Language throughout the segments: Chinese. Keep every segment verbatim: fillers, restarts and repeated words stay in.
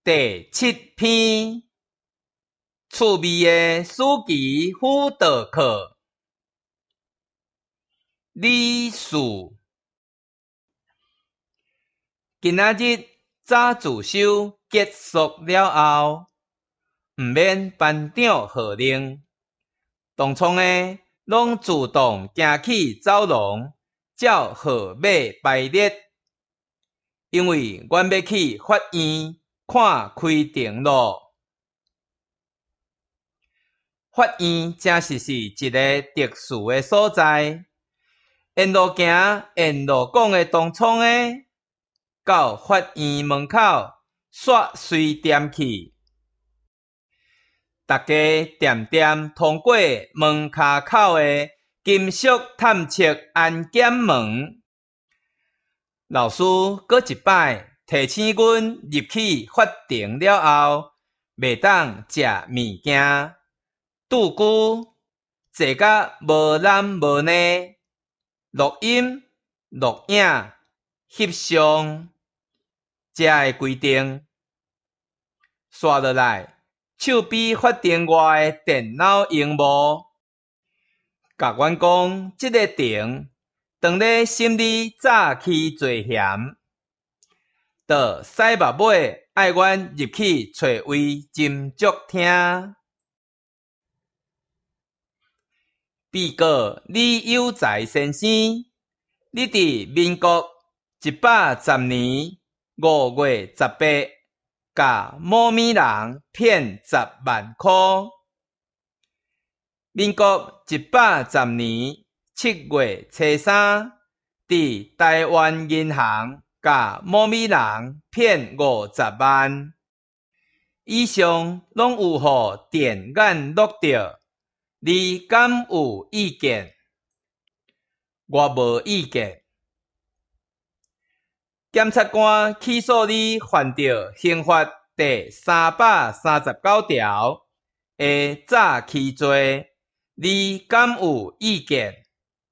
第七篇，趣味的史记辅导课。历史。今仔日早自修结束了后，毋免班长号令，当冲的拢自动行去走廊，照号码排列。因为阮要去法院看开庭咯。法院正是是一个特殊的所在，沿路行沿路讲的当冲的，到法院门口煞随点去。大家点点通过门骹口的金属探测安检门。老师搁一摆提醒阮入去法庭了后，袂当食物件、拄久、坐甲无男无女、录音、录影、翕相，这的规定。刷落来，手比法庭外的电脑荧幕，甲阮讲这个庭当咧审理早期罪嫌，就使目尾爱阮入去找位斟酌听。被告李有才先生，你伫民国一百十年五月十八，甲某米人骗十万箍。民国一百十年七月初三，伫台湾银行甲某米人骗五十万。以上拢有互电眼录到，你敢有意见？我无意见。检察官起诉你犯着刑法第三百三十九条的早期罪，你敢有意见？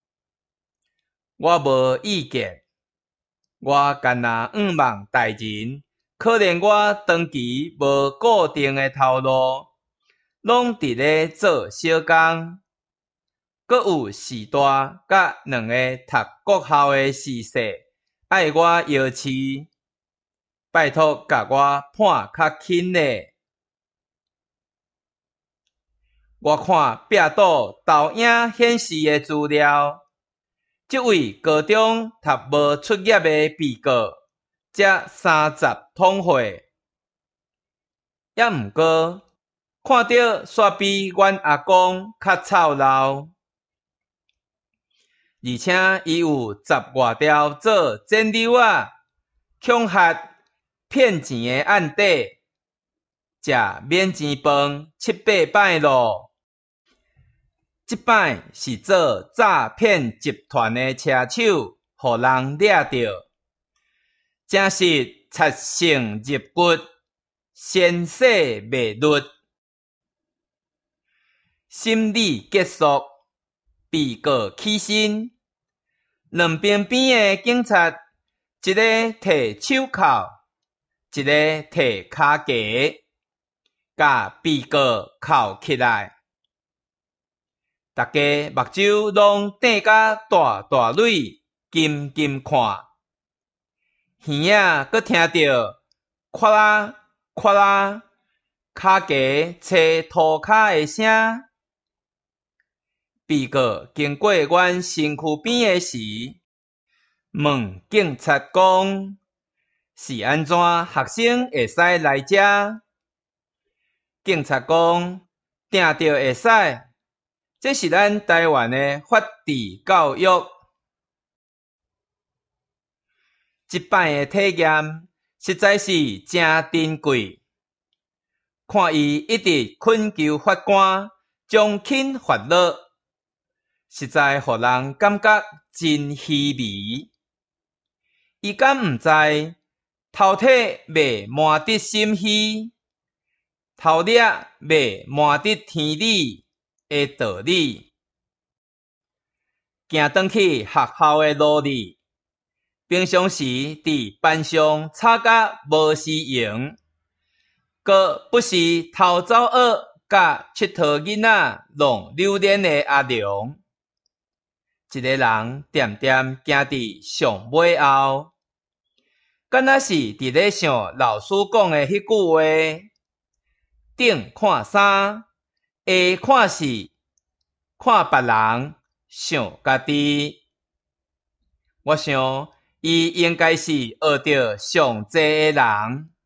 我无意见。我干那毋望代人，可怜我长期无固定的头路，拢伫咧做小工，阁有四大甲两个读国校的师婿爱我摇饲，拜托甲我判较轻咧。我看壁倒投影显示的资料，这位高中读无出业的被告，才三十通岁，也毋过看到煞比阮阿公较操劳，而且伊有十外条做煎牛仔、恐吓、骗钱的案底，食免钱饭七八摆咯。即摆是做诈骗集团的车手，互人掠着，真是贼性入骨，鲜血未律。审理结束，被告起身，两边边的警察，一个摕手铐，一个摕骹夹，甲被告铐起来。大家目睭拢瞪甲大大蕊，金金看。耳仔阁听到咔啦咔啦，骹夹切涂骹的声。被告经过阮身躯边的时，问警察讲：是安怎学生会使来遮？警察讲：定着会使。这是咱台湾的法治教育。即摆的体验实在是真珍贵。看伊一直恳求法官将轻发落，实在互人感觉真稀微。伊敢毋知头体未满得心虚，头粒未满得天理的道理。行转去学校的路里，平常时伫班上吵甲无时用， 佮不是偷走学甲佚佗囡仔弄榴莲的阿良。一个人点点行伫上尾后，敢若是伫咧想老师讲的迄句话：顶看山，下看事，看别人，想家己。我想，伊应该是学着上济的人。